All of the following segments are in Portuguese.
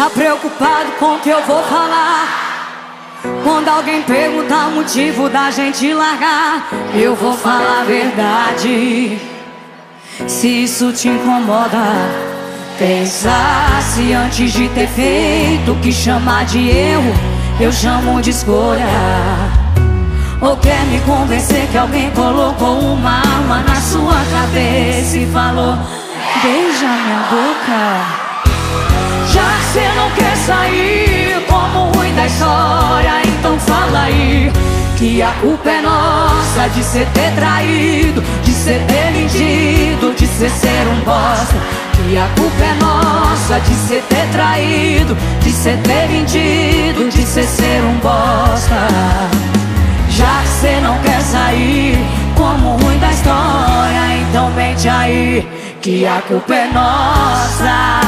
Tá preocupado com o que eu vou falar? Quando alguém perguntar o motivo da gente largar, eu vou falar a verdade. Se isso te incomoda, pensasse antes de ter feito. O que chamar de erro, eu chamo de escolha. Ou quer me convencer que alguém colocou uma arma na sua cabeça e falou: beija minha boca. Já que cê não quer sair como ruim da história, então fala aí que a culpa é nossa de cê ter traído, de cê ter mentido, de cê ser um bosta. Que a culpa é nossa de cê ter traído, de cê ter mentido, de cê ser um bosta. Já que cê não quer sair como ruim da história, então mente aí que a culpa é nossa.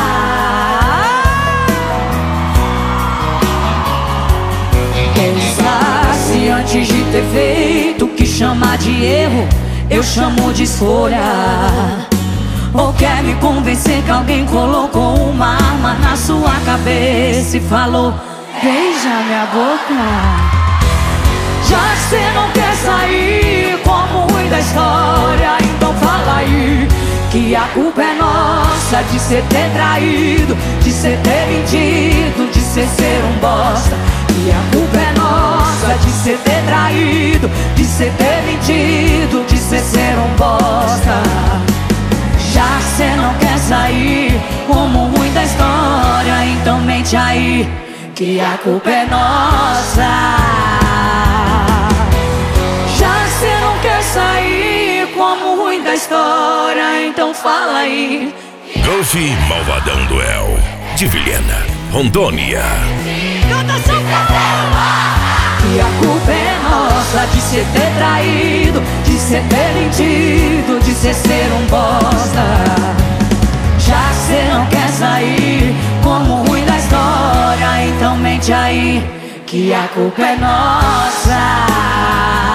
Pensasse antes de ter feito. O que chamar de erro, eu chamo de escolha. Ou quer me convencer que alguém colocou uma arma na sua cabeça e falou: beija minha boca. Já que cê não quer sair como ruim da história, então fala aí que a culpa é nossa de cê ter traído, de cê ter mentido, de cê ser um bosta. E a culpa é nossa de cê ter traído, de cê ter mentido, de cê ser um bosta. Já que cê não quer sair como ruim da história, então mente aí que a culpa é nossa. Já que cê não quer sair como ruim da história, então fala aí. Golf Malvadão Duel de Vilhena, Rondônia. Canta São Paulo! Que a culpa é nossa de cê ter traído, de cê ter mentido, de cê ser um bosta. Já que cê não quer sair como ruim da história, então mente aí que a culpa é nossa.